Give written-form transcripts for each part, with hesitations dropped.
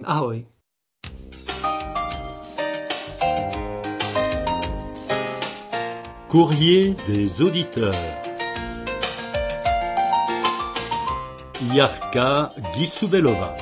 Ahoj. Courrier des auditeurs. Jarka Gisubelova.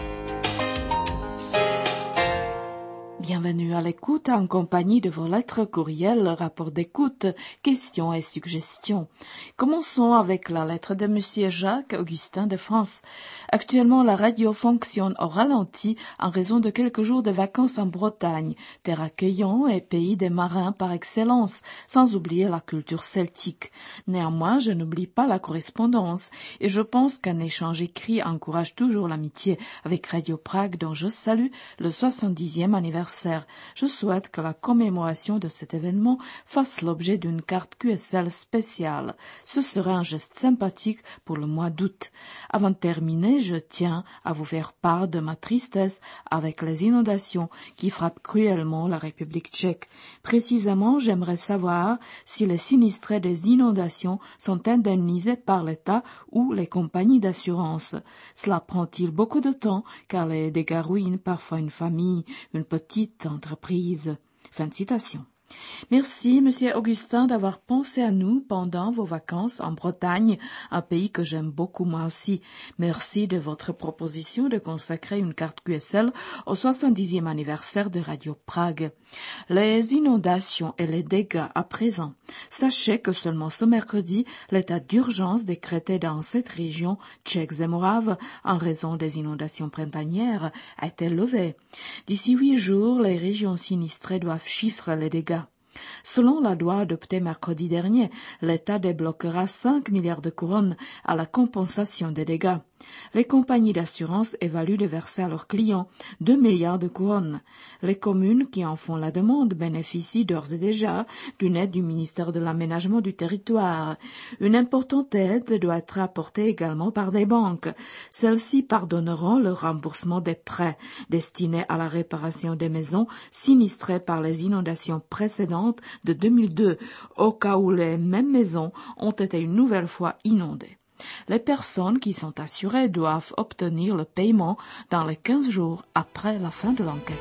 Bienvenue à l'écoute en compagnie de vos lettres courriels, rapports d'écoute, questions et suggestions. Commençons avec la lettre de Monsieur Jacques Augustin de France. Actuellement, la radio fonctionne au ralenti en raison de quelques jours de vacances en Bretagne, terre accueillant et pays des marins par excellence, sans oublier la culture celtique. Néanmoins, je n'oublie pas la correspondance et je pense qu'un échange écrit encourage toujours l'amitié avec Radio Prague dont je salue le 70e anniversaire. Je souhaite que la commémoration de cet événement fasse l'objet d'une carte QSL spéciale. Ce serait un geste sympathique pour le mois d'août. Avant de terminer, je tiens à vous faire part de ma tristesse avec les inondations qui frappent cruellement la République tchèque. Précisément, j'aimerais savoir si les sinistrés des inondations sont indemnisés par l'État ou les compagnies d'assurance. Cela prend-il beaucoup de temps car les dégâts ruinent parfois une famille, une petite entreprise. Fin de citation. Merci, Monsieur Augustin, d'avoir pensé à nous pendant vos vacances en Bretagne, un pays que j'aime beaucoup moi aussi. Merci de votre proposition de consacrer une carte QSL au 70e anniversaire de Radio Prague. Les inondations et les dégâts à présent. Sachez que seulement ce mercredi, l'état d'urgence décrété dans cette région tchèque et morave en raison des inondations printanières a été levé. D'ici 8 jours, les régions sinistrées doivent chiffrer les dégâts. Selon la loi adoptée mercredi dernier, l'État débloquera 5 milliards de couronnes à la compensation des dégâts. Les compagnies d'assurance évaluent de verser à leurs clients 2 milliards de couronnes. Les communes qui en font la demande bénéficient d'ores et déjà d'une aide du ministère de l'Aménagement du Territoire. Une importante aide doit être apportée également par des banques. Celles-ci pardonneront le remboursement des prêts destinés à la réparation des maisons sinistrées par les inondations précédentes de 2002, au cas où les mêmes maisons ont été une nouvelle fois inondées. Les personnes qui sont assurées doivent obtenir le paiement dans les 15 jours après la fin de l'enquête.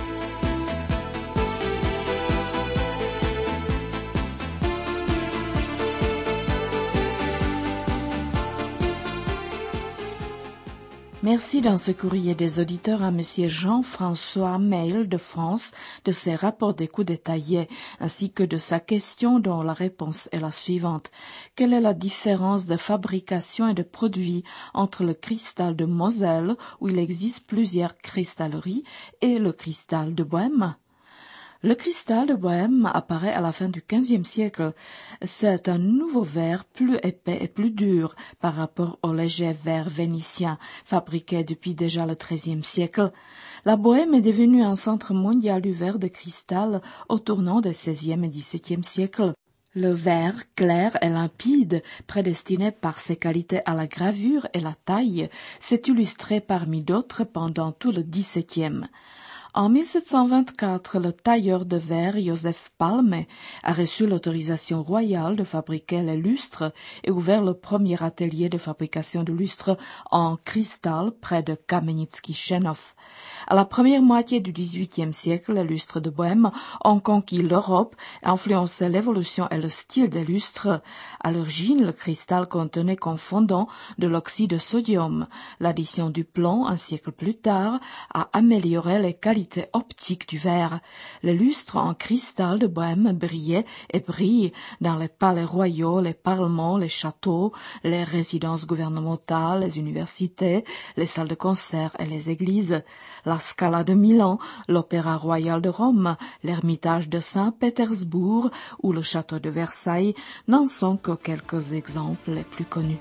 Merci dans ce courrier des auditeurs à Monsieur Jean-François Mail de France de ses rapports d'écoute détaillés ainsi que de sa question dont la réponse est la suivante. Quelle est la différence de fabrication et de produit entre le cristal de Moselle, où il existe plusieurs cristalleries, et le cristal de Bohême? Le cristal de Bohême apparaît à la fin du XVe siècle. C'est un nouveau verre plus épais et plus dur par rapport au léger verre vénitien fabriqué depuis déjà le XIIIe siècle. La Bohême est devenue un centre mondial du verre de cristal au tournant des XVIe et XVIIe siècles. Le verre clair et limpide, prédestiné par ses qualités à la gravure et la taille, s'est illustré parmi d'autres pendant tout le XVIIe. En 1724, le tailleur de verre Joseph Palme a reçu l'autorisation royale de fabriquer les lustres et ouvert le premier atelier de fabrication de lustres en cristal près de Kamenitsky-Chenov. À la première moitié du XVIIIe siècle, les lustres de Bohême ont conquis l'Europe et influencé l'évolution et le style des lustres. À l'origine, le cristal contenait comme fondant de l'oxyde de sodium. L'addition du plomb, un siècle plus tard, a amélioré les qualités optique du verre. Les lustres en cristal de Bohême brillaient et brillent dans les palais royaux, les parlements, les châteaux, les résidences gouvernementales, les universités, les salles de concert et les églises. La Scala de Milan, l'Opéra royal de Rome, l'Ermitage de Saint-Pétersbourg ou le château de Versailles n'en sont que quelques exemples les plus connus.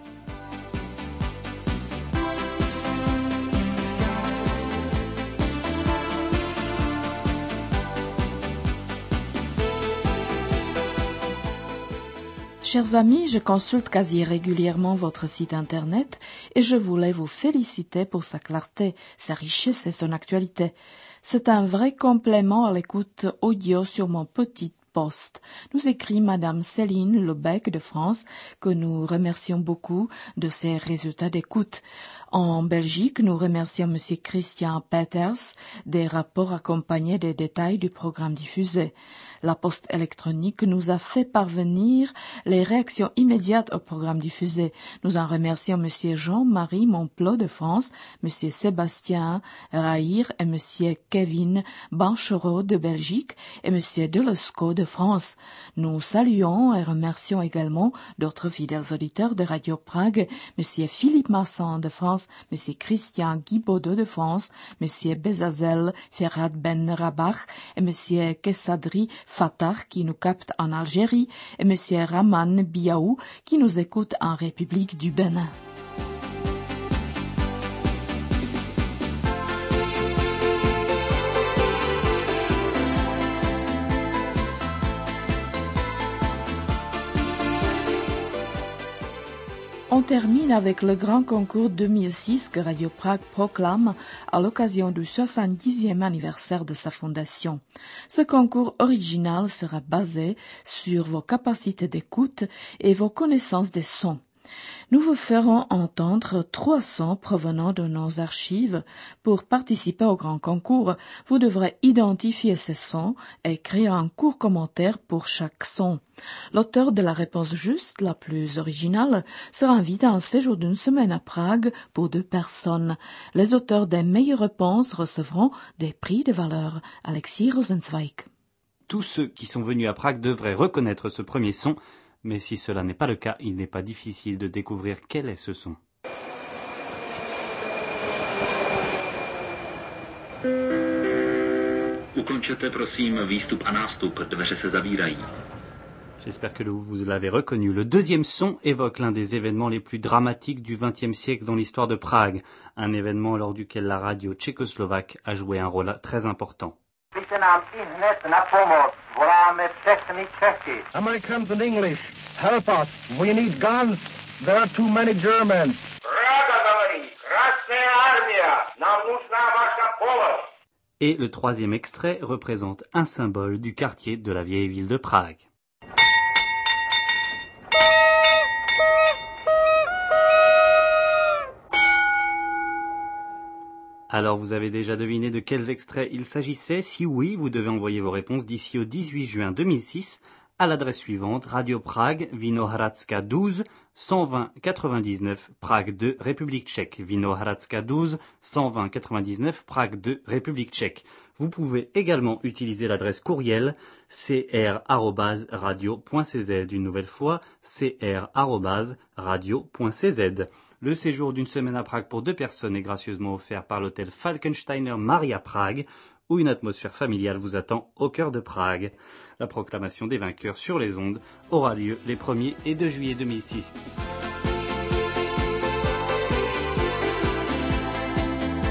Chers amis, je consulte quasi régulièrement votre site internet et je voulais vous féliciter pour sa clarté, sa richesse et son actualité. C'est un vrai complément à l'écoute audio sur mon petit poste, nous écrit Madame Céline Lebec de France, que nous remercions beaucoup de ses résultats d'écoute. En Belgique, nous remercions M. Christian Peters des rapports accompagnés des détails du programme diffusé. La poste électronique nous a fait parvenir les réactions immédiates au programme diffusé. Nous en remercions M. Jean-Marie Monplot de France, M. Sébastien Rahir et M. Kevin Banchereau de Belgique et M. Delesco de France. Nous saluons et remercions également d'autres fidèles auditeurs de Radio Prague, M. Philippe Masson de France, M. Christian Guibaudot de France, M. Bezazel Ferhat Ben Rabach et M. Kessadri Fatah qui nous capte en Algérie et M. Raman Biaou qui nous écoute en République du Bénin. On termine avec le grand concours 2006 que Radio Prague proclame à l'occasion du 70e anniversaire de sa fondation. Ce concours original sera basé sur vos capacités d'écoute et vos connaissances des sons. Nous vous ferons entendre 3 sons provenant de nos archives. Pour participer au grand concours, vous devrez identifier ces sons et créer un court commentaire pour chaque son. L'auteur de la réponse juste, la plus originale, sera invité à un séjour d'une semaine à Prague pour 2 personnes. Les auteurs des meilleures réponses recevront des prix de valeur. Alexis Rosenzweig. Tous ceux qui sont venus à Prague devraient reconnaître ce premier son. Mais si cela n'est pas le cas, il n'est pas difficile de découvrir quel est ce son. Ukončete prosím výstup a nástup, dveře se zavírají. J'espère que vous l'avez reconnu. Le deuxième son évoque l'un des événements les plus dramatiques du XXe siècle dans l'histoire de Prague. Un événement lors duquel la radio tchécoslovaque a joué un rôle très important. Americans and English, help us. We need guns. There are too many Germans. Et le troisième extrait représente un symbole du quartier de la vieille ville de Prague. Alors, vous avez déjà deviné de quels extraits il s'agissait? Si oui, vous devez envoyer vos réponses d'ici au 18 juin 2006 à l'adresse suivante: Radio Prague, Vinohradska 12, 120 99, Prague 2, République tchèque. Vinohradska 12, 120 99, Prague 2, République tchèque. Vous pouvez également utiliser l'adresse courriel cr@radio.cz. Une nouvelle fois, cr@radio.cz. Le séjour d'une semaine à Prague pour 2 personnes est gracieusement offert par l'hôtel Falkensteiner Maria Prague, où une atmosphère familiale vous attend au cœur de Prague. La proclamation des vainqueurs sur les ondes aura lieu les 1er et 2 juillet 2006.